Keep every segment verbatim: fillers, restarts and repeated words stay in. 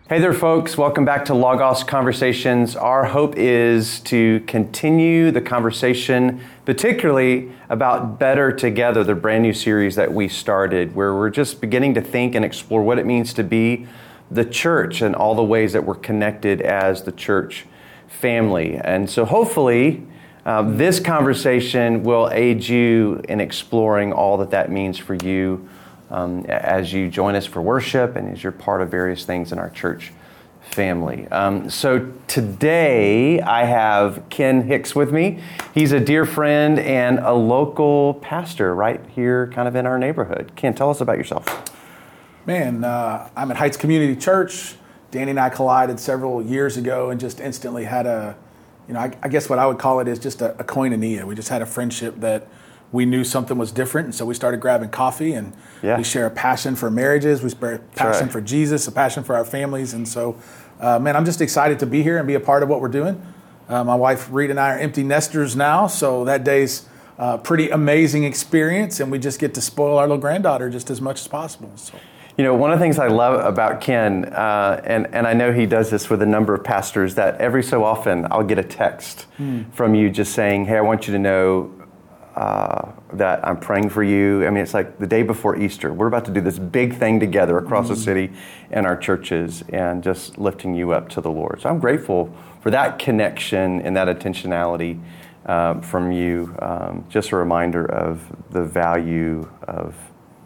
Hey there, folks. Welcome back to Logos Conversations. Our hope is to continue the conversation, particularly about Better Together, the brand new series that we started, where we're just beginning to think and explore what it means to be the church and all the ways that we're connected as the church family. And so hopefully um, this conversation will aid you in exploring all that that means for you Um, as you join us for worship and as you're part of various things in our church family. Um, so today I have Ken Hicks with me. He's a dear friend and a local pastor right here kind of in our neighborhood. Ken, tell us about yourself. Man, uh, I'm at Heights Community Church. Danny and I collided several years ago and just instantly had a, you know, I, I guess what I would call it is just a, a koinonia. We just had a friendship that we knew something was different, and so we started grabbing coffee, and yeah. we share a passion for marriages, we share a passion right. for Jesus, a passion for our families, and so, uh, man, I'm just excited to be here and be a part of what we're doing. Uh, my wife, Reed, and I are empty nesters now, so that day's a pretty amazing experience, and we just get to spoil our little granddaughter just as much as possible. So. You know, one of the things I love about Ken, uh, and, and I know he does this with a number of pastors, that every so often I'll get a text mm. from you just saying, hey, I want you to know Uh, that I'm praying for you. I mean, it's like the day before Easter. We're about to do this big thing together across mm-hmm. the city and our churches and just lifting you up to the Lord. So I'm grateful for that connection and that intentionality uh, from you. Um, just a reminder of the value of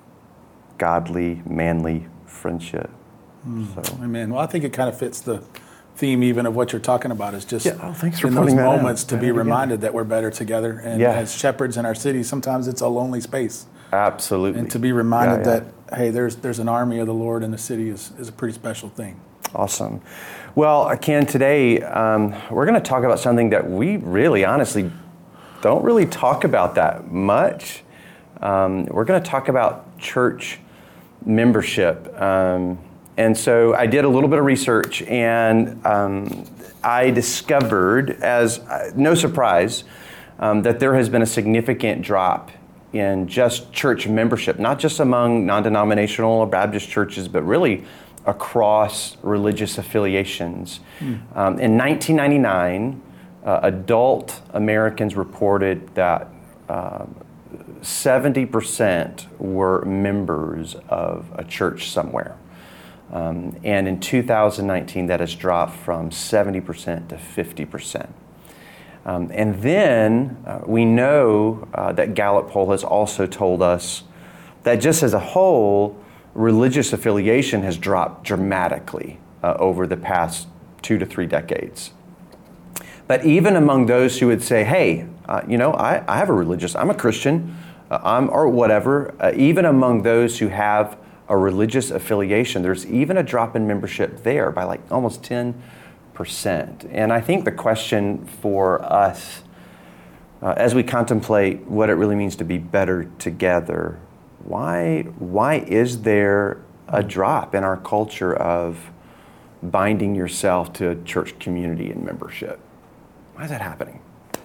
godly, manly friendship. Mm. So, Amen. Well, I think it kind of fits the theme even of what you're talking about is just yeah, oh, thanks for in those that moments out. to be reminded that we're better together. And yeah. as shepherds in our city, sometimes it's a lonely space. Absolutely. And to be reminded yeah, yeah. that, hey, there's there's an army of the Lord in the city is, is a pretty special thing. Awesome. Well, Ken, today um, we're going to talk about something that we really honestly don't really talk about that much. Um, we're going to talk about church membership. Um, And so I did a little bit of research, and um, I discovered, as uh, no surprise, um, that there has been a significant drop in just church membership, not just among non-denominational or Baptist churches, but really across religious affiliations. Mm. Um, in nineteen ninety-nine, uh, adult Americans reported that uh, seventy percent were members of a church somewhere. Um, and in two thousand nineteen, that has dropped from seventy percent to fifty percent. Um, and then uh, we know uh, that Gallup poll has also told us that just as a whole, religious affiliation has dropped dramatically uh, over the past two to three decades. But even among those who would say, hey, uh, you know, I, I have a religious, I'm a Christian, uh, I'm or whatever, uh, even among those who have a religious affiliation, there's even a drop in membership there by like almost ten percent. And I think the question for us, uh, as we contemplate what it really means to be better together, why why is there a drop in our culture of binding yourself to a church community and membership? Why is that happening?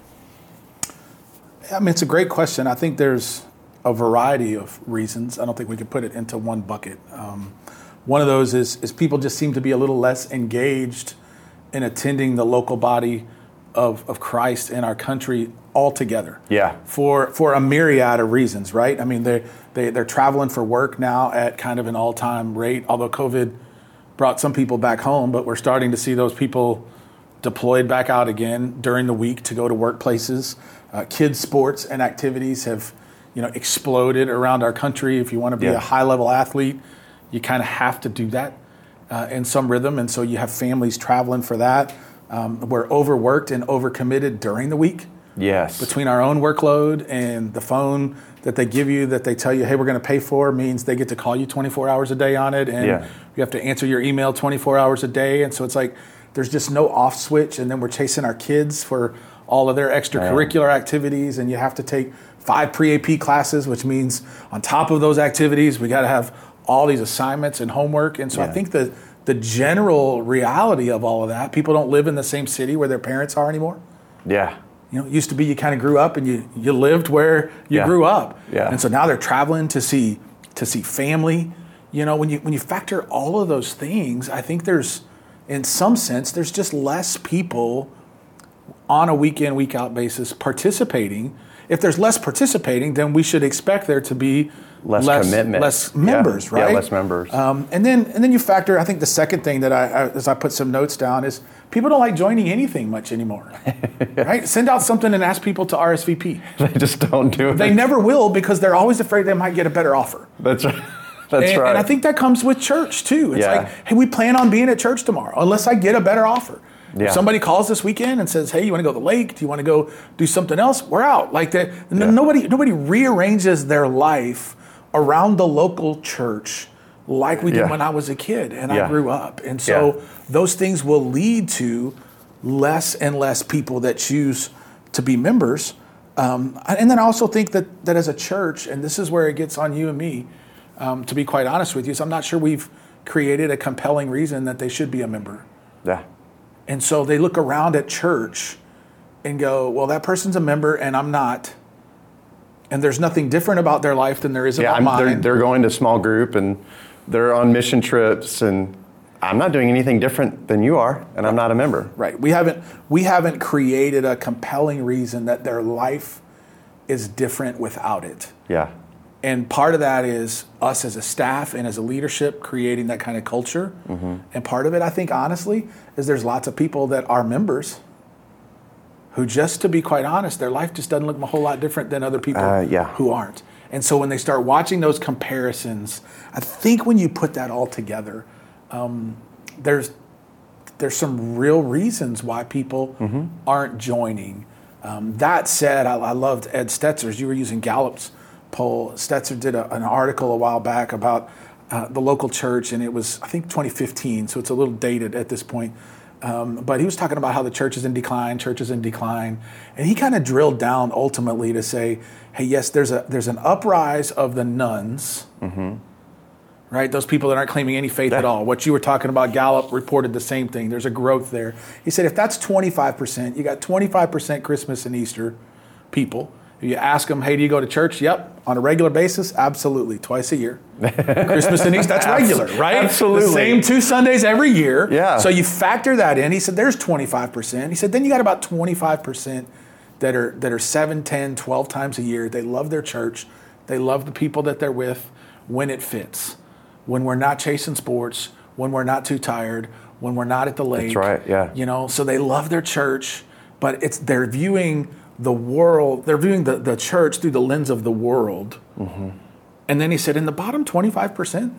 I mean, it's a great question. I think there's a variety of reasons. I don't think we could put it into one bucket. Um, one of those is, is people just seem to be a little less engaged in attending the local body of, of Christ in our country altogether. Yeah. For for a myriad of reasons, right? I mean, they they they're traveling for work now at kind of an all-time rate. Although COVID brought some people back home, but we're starting to see those people deployed back out again during the week to go to workplaces. Uh, kids' sports and activities have you know, exploded around our country. If you want to be yeah. a high-level athlete, you kind of have to do that uh, in some rhythm. And so you have families traveling for that. Um, we're overworked and overcommitted during the week. Yes. Between our own workload and the phone that they give you that they tell you, hey, we're going to pay for, means they get to call you twenty-four hours a day on it. And yeah. you have to answer your email twenty-four hours a day. And so it's like there's just no off switch. And then we're chasing our kids for all of their extracurricular Man. activities. And you have to take five pre-A P classes, which means on top of those activities, we got to have all these assignments and homework. And so yeah. I think that the general reality of all of that, people don't live in the same city where their parents are anymore. Yeah. You know, it used to be you kind of grew up and you, you lived where you yeah. grew up. Yeah. And so now they're traveling to see to see family. You know, when you when you factor all of those things, I think there's, in some sense, there's just less people on a week in, week out basis participating. If there's less participating, then we should expect there to be less, less commitment, less members, yeah. right? Yeah, less members. Um, and then and then you factor. I think the second thing that I, I, as I put some notes down, is people don't like joining anything much anymore, right? Send out something and ask people to R S V P. They just don't do it. They never will because they're always afraid they might get a better offer. That's right. That's and, right. And I think that comes with church too. It's Yeah. like, hey, we plan on being at church tomorrow unless I get a better offer. Yeah. If somebody calls this weekend and says, hey, you want to go to the lake? Do you want to go do something else? We're out. Like that. Yeah. Nobody nobody rearranges their life around the local church like we did Yeah. when I was a kid and Yeah. I grew up. And so Yeah. those things will lead to less and less people that choose to be members. Um, and then I also think that that as a church, and this is where it gets on you and me, um, to be quite honest with you, is I'm not sure we've created a compelling reason that they should be a member. Yeah. And so they look around at church and go, well, that person's a member and I'm not. And there's nothing different about their life than there is Yeah, about I'm, mine. they're, they're going to small group and they're on mission trips, and I'm not doing anything different than you are, and I'm not a member. Right. We haven't we haven't created a compelling reason that their life is different without it. Yeah. And part of that is us as a staff and as a leadership creating that kind of culture. Mm-hmm. And part of it, I think, honestly, is there's lots of people that are members who, just to be quite honest, their life just doesn't look a whole lot different than other people Uh, yeah. who aren't. And so when they start watching those comparisons, I think when you put that all together, um, there's there's some real reasons why people mm-hmm. aren't joining. Um, that said, I, I loved Ed Stetzer's. You were using Gallup's poll. Stetzer did a, an article a while back about uh, the local church, and it was, I think, twenty fifteen, so it's a little dated at this point. Um, but he was talking about how the church is in decline, church is in decline. And he kind of drilled down ultimately to say, hey, yes, there's a there's an uprise of the nuns, mm-hmm. right? Those people that aren't claiming any faith that, at all. What you were talking about, Gallup reported the same thing. There's a growth there. He said if that's twenty-five percent, you got twenty-five percent Christmas and Easter people. You ask them, hey, do you go to church? Yep. On a regular basis? Absolutely. Twice a year. Christmas and Easter, that's regular, right? Absolutely. The same two Sundays every year. Yeah. So you factor that in. He said there's twenty-five percent. He said then you got about twenty-five percent that are that are seven, ten, twelve times a year. They love their church. They love the people that they're with when it fits. When we're not chasing sports, when we're not too tired, when we're not at the lake. That's right, yeah. You know, so they love their church, but it's they're viewing the world, they're viewing the, the church through the lens of the world. Mm-hmm. And then he said, in the bottom twenty-five percent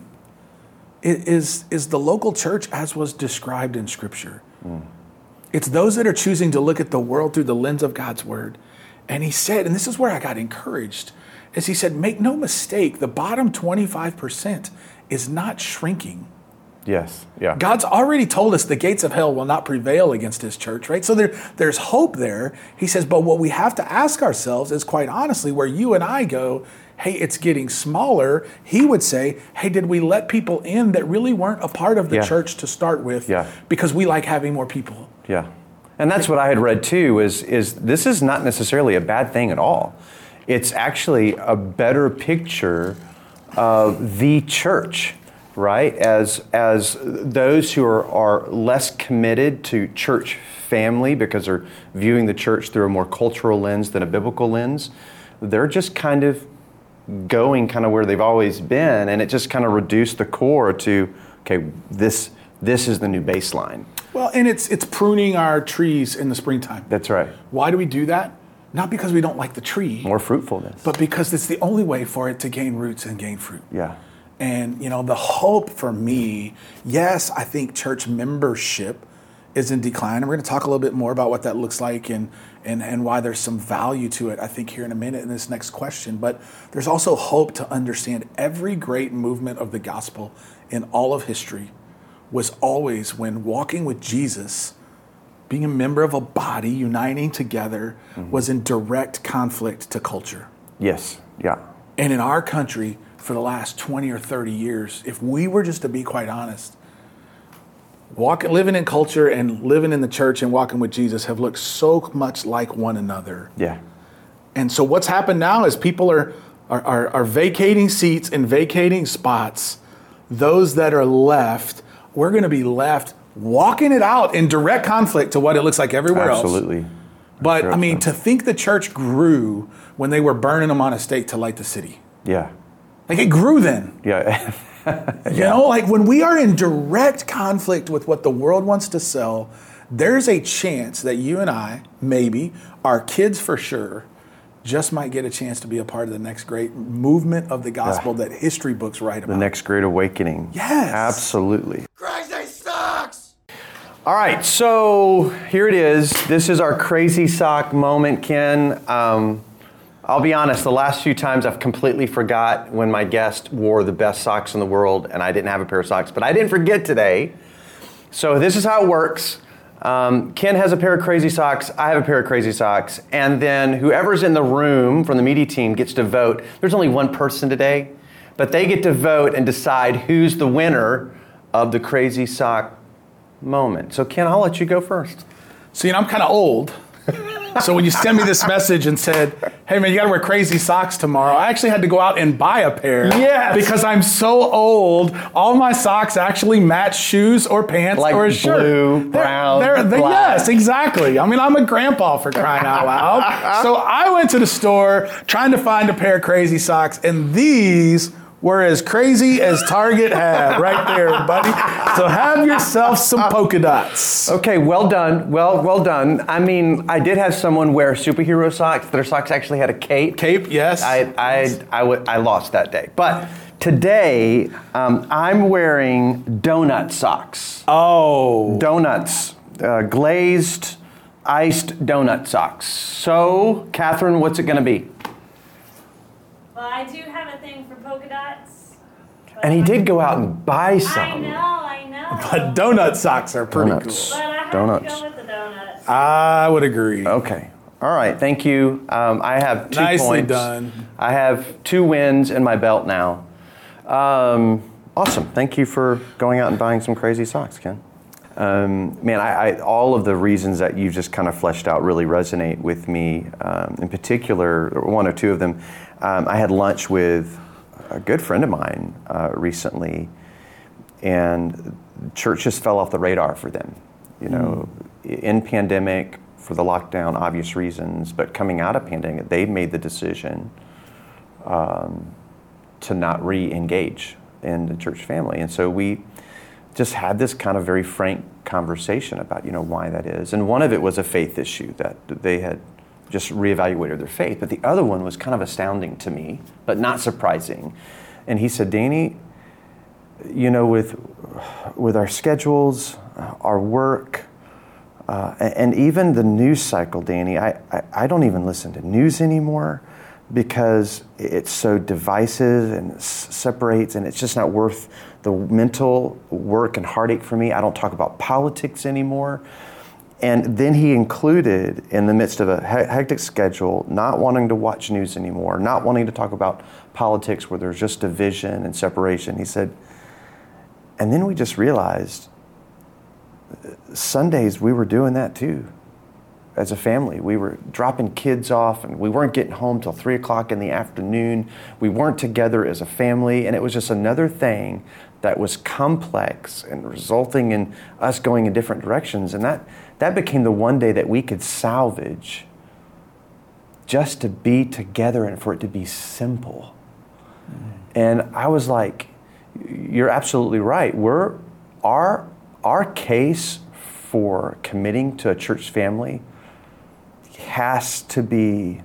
is, is the local church as was described in Scripture. Mm. It's those that are choosing to look at the world through the lens of God's Word. And he said, and this is where I got encouraged, is he said, make no mistake, the bottom twenty-five percent is not shrinking. Yes, yeah. God's already told us the gates of hell will not prevail against his church, right? So there, there's hope there. He says, but what we have to ask ourselves is, quite honestly, where you and I go, hey, it's getting smaller. He would say, hey, did we let people in that really weren't a part of the Yeah. church to start with? Yeah. Because we like having more people. Yeah. And that's what I had read too, is, is this is not necessarily a bad thing at all. It's actually a better picture of the church, right? As as those who are, are less committed to church family because they're viewing the church through a more cultural lens than a biblical lens, they're just kind of going kind of where they've always been, and it just kind of reduced the core to, okay, this this is the new baseline. Well, and it's it's pruning our trees in the springtime. That's right. Why do we do that? Not because we don't like the tree, More fruitfulness. but because it's the only way for it to gain roots and gain fruit. Yeah. And, you know, the hope for me, yes, I think church membership is in decline. And we're going to talk a little bit more about what that looks like and, and, and why there's some value to it, I think, here in a minute in this next question. But there's also hope to understand every great movement of the gospel in all of history was always when walking with Jesus, being a member of a body, uniting together, mm-hmm. was in direct conflict to culture. Yes. Yeah. And in our country, for the last twenty or thirty years, if we were just to be quite honest, walking, living in culture and living in the church and walking with Jesus have looked so much like one another. Yeah. And so what's happened now is people are are, are, are vacating seats and vacating spots those that are left, we're going to be left walking it out in direct conflict to what it looks like everywhere Absolutely. else. But, sure I mean, so. to think the church grew when they were burning them on a stake to light the city. Yeah. Like, it grew then. Yeah. You know, like when we are in direct conflict with what the world wants to sell, there's a chance that you and I, maybe, our kids for sure, just might get a chance to be a part of the next great movement of the gospel yeah. that history books write about. The next great awakening. Yes. Absolutely. Crazy sucks! All right, so here it is. This is our crazy sock moment, Ken. Um, I'll be honest, the last few times I've completely forgot when my guest wore the best socks in the world and I didn't have a pair of socks, but I didn't forget today. So this is how it works. Um, Ken has a pair of crazy socks, I have a pair of crazy socks, and then whoever's in the room from the media team gets to vote. There's only one person today, but they get to vote and decide who's the winner of the crazy sock moment. So Ken, I'll let you go first. So, you know, I'm kind of old. So when you sent me this message and said, hey man, you gotta wear crazy socks tomorrow, I actually had to go out and buy a pair. Yes. Because I'm so old, all my socks actually match shoes or pants like or a shirt. Blue, brown, they're, they're, black. Yes, exactly. I mean, I'm a grandpa for crying out loud. So I went to the store trying to find a pair of crazy socks, and these were as crazy as Target had right there, buddy. So have yourself some polka dots. Okay, well done. Well, well done. I mean, I did have someone wear superhero socks. Their socks actually had a cape. Cape, yes. I I I, w- I lost that day. But today, um, I'm wearing donut socks. Oh. Donuts. Uh, glazed, iced donut socks. So, Catherine, what's it going to be? Well, I do have a thing for polka dots. And he did go out and buy some. I know, I know. But donut socks are pretty Donuts. cool. But I have Donuts. to go with the donuts. I would agree. Okay. All right. Thank you. Um, I have two Nicely points. done. I have two wins in my belt now. Um, awesome. Thank you for going out and buying some crazy socks, Ken. Um, man, I, I, all of the reasons that you've just kind of fleshed out really resonate with me. Um, in particular, one or two of them. Um, I had lunch with a good friend of mine uh, recently, and church just fell off the radar for them. You know, mm. in pandemic, for the lockdown, obvious reasons, but coming out of pandemic, they made the decision um, to not re-engage in the church family. And so we just had this kind of very frank conversation about, you know, why that is. And one of it was a faith issue that they had just reevaluated their faith. But the other one was kind of astounding to me, but not surprising. And he said, Danny, you know, with with our schedules, our work, uh, and even the news cycle, Danny, I, I, I don't even listen to news anymore because it's so divisive and s- separates, and it's just not worth the mental work and heartache for me. I don't talk about politics anymore. And then he included, in the midst of a hectic schedule, not wanting to watch news anymore, not wanting to talk about politics where there's just division and separation. He said, and then we just realized Sundays we were doing that too. As a family, we were dropping kids off and we weren't getting home till three o'clock in the afternoon. We weren't together as a family, and it was just another thing that was complex and resulting in us going in different directions. And that, that became the one day that we could salvage just to be together and for it to be simple. Mm. And I was like, you're absolutely right. We're our our case for committing to a church family has to be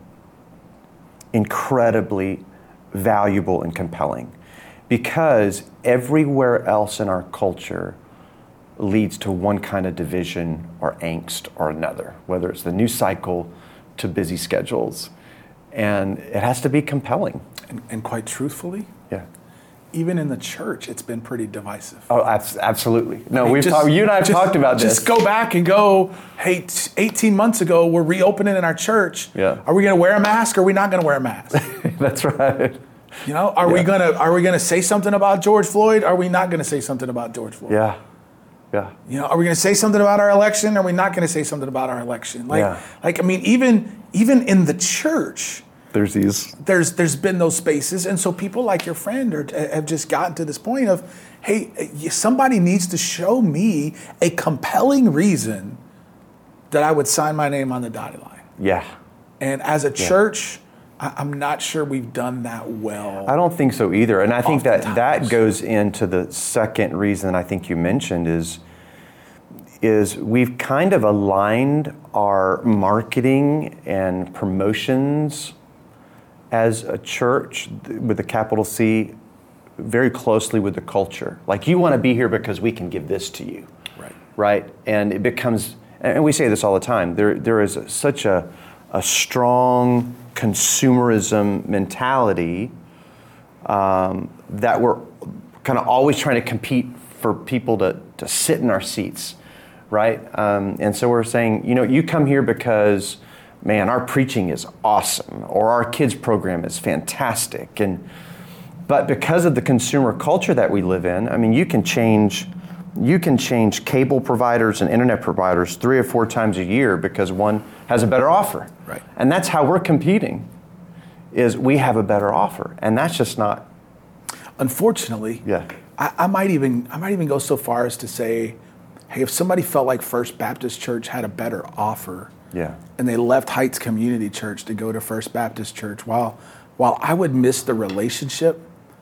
incredibly valuable and compelling, because everywhere else in our culture leads to one kind of division or angst or another, whether it's the news cycle to busy schedules. And it has to be compelling. And, and quite truthfully, yeah, even in the church, it's been pretty divisive. Oh, absolutely. No, I mean, we've just, talked, you and I have just, talked about this. Just go back and go, hey, eighteen months ago, we're reopening in our church. Yeah. Are we going to wear a mask or are we not going to wear a mask? That's right. You know, are yeah. we gonna are we gonna say something about George Floyd? Are we not gonna say something about George Floyd? Yeah. Yeah. You know, are we gonna say something about our election? Are we not gonna say something about our election? Like yeah. like I mean, even even in the church, There's these. There's there's been those spaces, and so people like your friend are, have just gotten to this point of, hey, somebody needs to show me a compelling reason that I would sign my name on the dotted line. Yeah. And as a church, I, I'm not sure we've done that well. I don't think so either. And I think that Oftentimes. that goes into the second reason I think you mentioned is, is we've kind of aligned our marketing and promotions as a church with a capital C very closely with the culture. Like, you want to be here because we can give this to you. Right. Right? And it becomes, and we say this all the time, there there is such a, a strong consumerism mentality um, that we're kind of always trying to compete for people to, to sit in our seats, right? Um, and so we're saying, you know, you come here because, man, our preaching is awesome, or our kids program is fantastic. And but because of the consumer culture that we live in, I mean, you can change you can change cable providers and internet providers three or four times a year because one has a better offer. Right. And that's how we're competing, is we have a better offer. And that's just not. Unfortunately, Yeah. I, I might even I might even go so far as to say, hey, if somebody felt like First Baptist Church had a better offer, Yeah. and they left Heights Community Church to go to First Baptist Church, while while I would miss the relationship,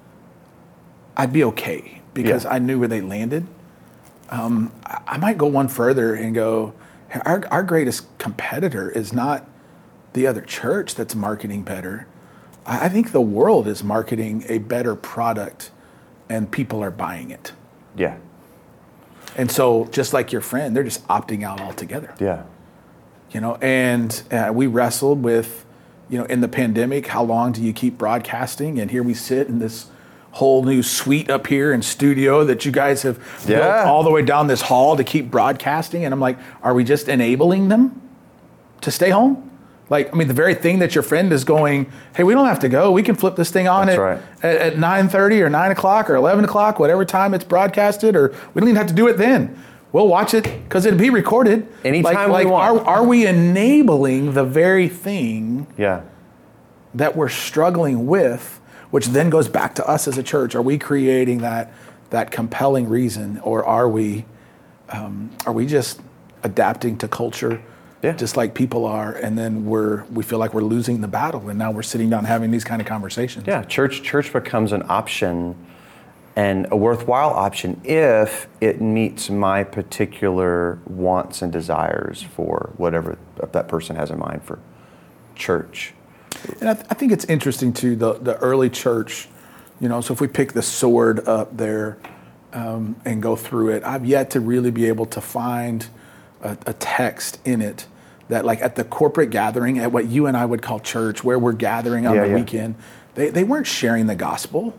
I'd be okay because Yeah. I knew where they landed. Um, I, I might go one further and go, hey, our our greatest competitor is not the other church that's marketing better. I, I think the world is marketing a better product, and people are buying it. Yeah. And so, just like your friend, they're just opting out altogether. Yeah. You know, and uh, we wrestled with, you know, in the pandemic, how long do you keep broadcasting? And here we sit in this whole new suite up here in studio that you guys have Yeah. built all the way down this hall to keep broadcasting. And I'm like, are we just enabling them to stay home? Like, I mean, the very thing that your friend is going, hey, we don't have to go. We can flip this thing on That's at, right. at, at nine thirty or nine o'clock or eleven o'clock, whatever time it's broadcasted, or we don't even have to do it then. We'll watch it because it'll be recorded. Anytime like, we like, want. Are, are we enabling the very thing Yeah. that we're struggling with, which then goes back to us as a church? Are we creating that that compelling reason, or are we um, are we just adapting to culture, Yeah. just like people are, and then we're we feel like we're losing the battle, and now we're sitting down having these kind of conversations? Yeah. Church church becomes an option, and a worthwhile option if it meets my particular wants and desires for whatever that person has in mind for church. And I, th- I think it's interesting too, the the early church, you know. So if we pick the sword up there um, and go through it, I've yet to really be able to find a, a text in it that, like, at the corporate gathering, at what you and I would call church, where we're gathering on Yeah, the yeah. weekend, they they weren't sharing the gospel.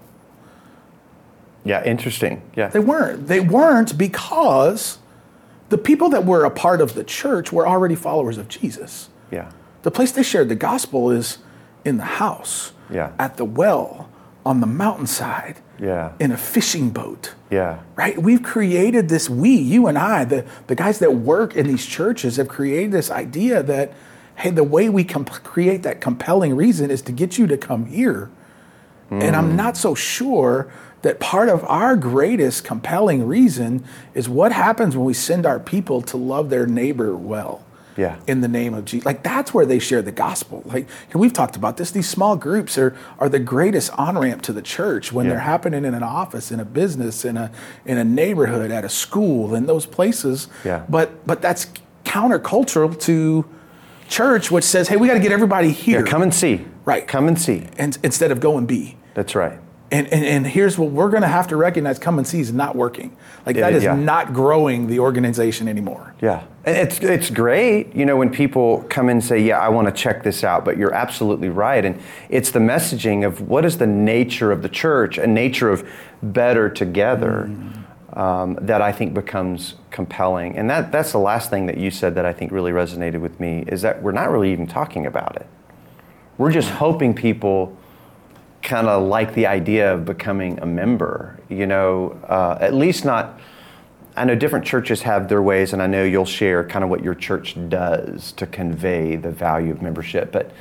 Yeah. Interesting. Yeah. They weren't. They weren't because the people that were a part of the church were already followers of Jesus. Yeah. The place they shared the gospel is in the house, Yeah. at the well, on the mountainside, Yeah. in a fishing boat. Yeah. Right? We've created this, we, you and I, the, the guys that work in these churches have created this idea that, hey, the way we can create that compelling reason is to get you to come here. Mm. And I'm not so sure that part of our greatest compelling reason is what happens when we send our people to love their neighbor well. Yeah. In the name of Jesus. Like, that's where they share the gospel. Like, and we've talked about this. These small groups are are the greatest on-ramp to the church when Yeah. they're happening in an office, in a business, in a in a neighborhood, at a school, in those places. Yeah. But but that's countercultural to church, which says, hey, we got to get everybody here. Yeah. Come and see. Right. Come and see. and instead of go and be. That's right. And, and and here's what we're going to have to recognize: come and see is not working. Like, It- that is yeah. not growing the organization anymore. Yeah. And it's it's great, you know, when people come in and say, yeah, I want to check this out, but you're absolutely right. And it's the messaging of what is the nature of the church, a nature of better together, mm. um, that I think becomes compelling. And that that's the last thing that you said that I think really resonated with me, is that we're not really even talking about it. We're just hoping people kind of like the idea of becoming a member, you know, uh, at least not. I know different churches have their ways, and I know you'll share kind of what your church does to convey the value of membership. But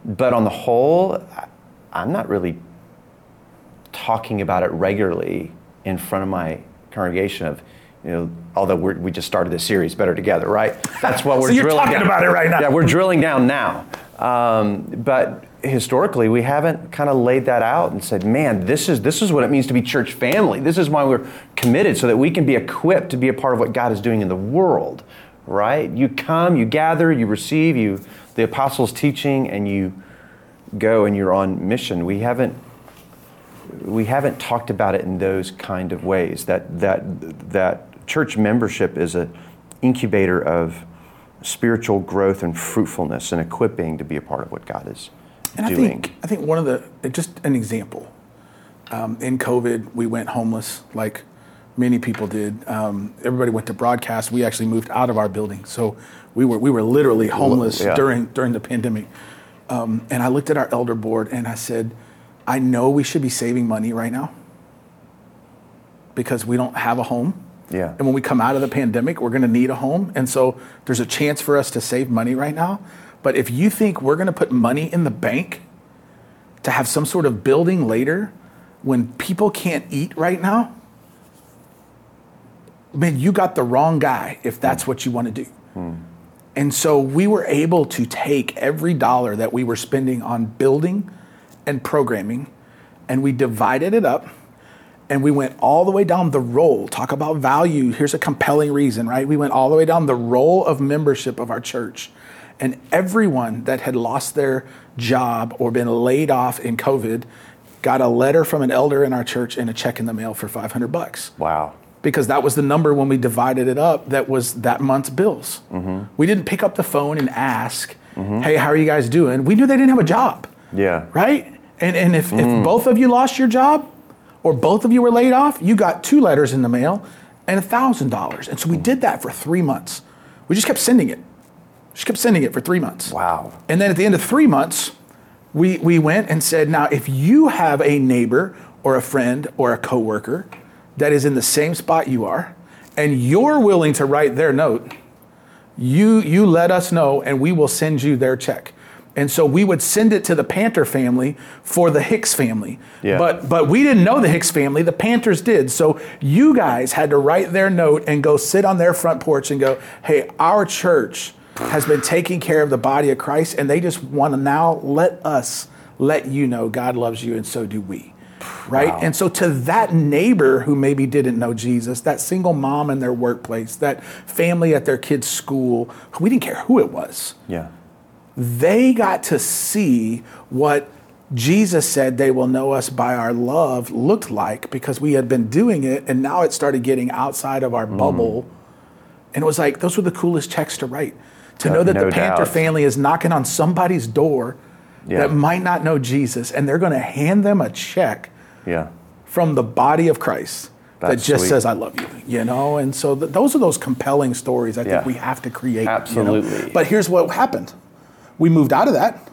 but on the whole, I'm not really talking about it regularly in front of my congregation of, you know, although we're, we just started this series, Better Together, right? That's what we're so you're drilling talking down. about it right now. Yeah, we're drilling down now. Um, but historically, we haven't kind of laid that out and said, man, this is this is what it means to be church family. This is why we're committed, so that we can be equipped to be a part of what God is doing in the world, right? You come, you gather, you receive, you the apostles' teaching, and you go and you're on mission. We haven't we haven't talked about it in those kind of ways. That that that church membership is an incubator of spiritual growth and fruitfulness and equipping to be a part of what God is and doing. I think I think one of the just an example. Um, in COVID, we went homeless, like many people did. Um, everybody went to broadcast. We actually moved out of our building, so we were we were literally homeless yeah. during during the pandemic. Um, and I looked at our elder board and I said, I know we should be saving money right now because we don't have a home. Yeah. And when we come out of the pandemic, we're going to need a home. And so there's a chance for us to save money right now. But if you think we're going to put money in the bank to have some sort of building later when people can't eat right now, man, you got the wrong guy if that's what you want to do. Hmm. And so we were able to take every dollar that we were spending on building and programming, and we divided it up, and we went all the way down the roll. Talk about value. Here's a compelling reason, right? We went all the way down the roll of membership of our church, and everyone that had lost their job or been laid off in COVID got a letter from an elder in our church and a check in the mail for five hundred bucks. Wow. Because that was the number when we divided it up that was that month's bills. Mm-hmm. We didn't pick up the phone and ask, mm-hmm. hey, how are you guys doing? We knew they didn't have a job. Yeah. Right? And and if, mm. if both of you lost your job or both of you were laid off, you got two letters in the mail and one thousand dollars. And so we did that for three months. We just kept sending it. Just kept sending it for three months. Wow. And then at the end of three months, we, we went and said, now, if you have a neighbor or a friend or a coworker that is in the same spot you are, and you're willing to write their note, you you let us know and we will send you their check. And so we would send it to the Panther family for the Hicks family. Yeah. But but we didn't know the Hicks family, the Panthers did. So you guys had to write their note and go sit on their front porch and go, hey, our church has been taking care of the body of Christ, and they just want to now let us let you know God loves you, and so do we. Right? Wow. And so to that neighbor who maybe didn't know Jesus, that single mom in their workplace, that family at their kid's school, we didn't care who it was. Yeah. They got to see what Jesus said they will know us by our love looked like, because we had been doing it, and now it started getting outside of our mm. bubble. And it was like, those were the coolest checks to write. To know that no the Panther doubt. family is knocking on somebody's door yeah. that might not know Jesus, and they're going to hand them a check yeah. from the body of Christ That's that just sweet. says, I love you, you know? And so th- those are those compelling stories I Yeah. think we have to create. Absolutely. You know? But here's what happened. We moved out of that.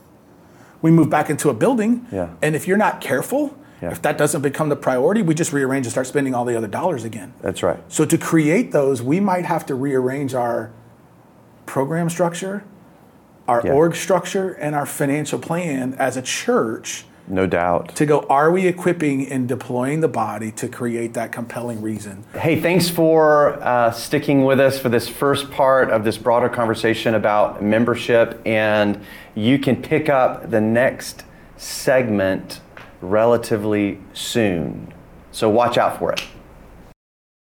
We moved back into a building. Yeah. And if you're not careful, yeah. if that doesn't become the priority, we just rearrange and start spending all the other dollars again. That's right. So to create those, we might have to rearrange our program structure, our Yeah. org structure, and our financial plan as a church. No doubt. To go, are we equipping and deploying the body to create that compelling reason? Hey, thanks for uh, sticking with us for this first part of this broader conversation about membership. And you can pick up the next segment relatively soon. So watch out for it.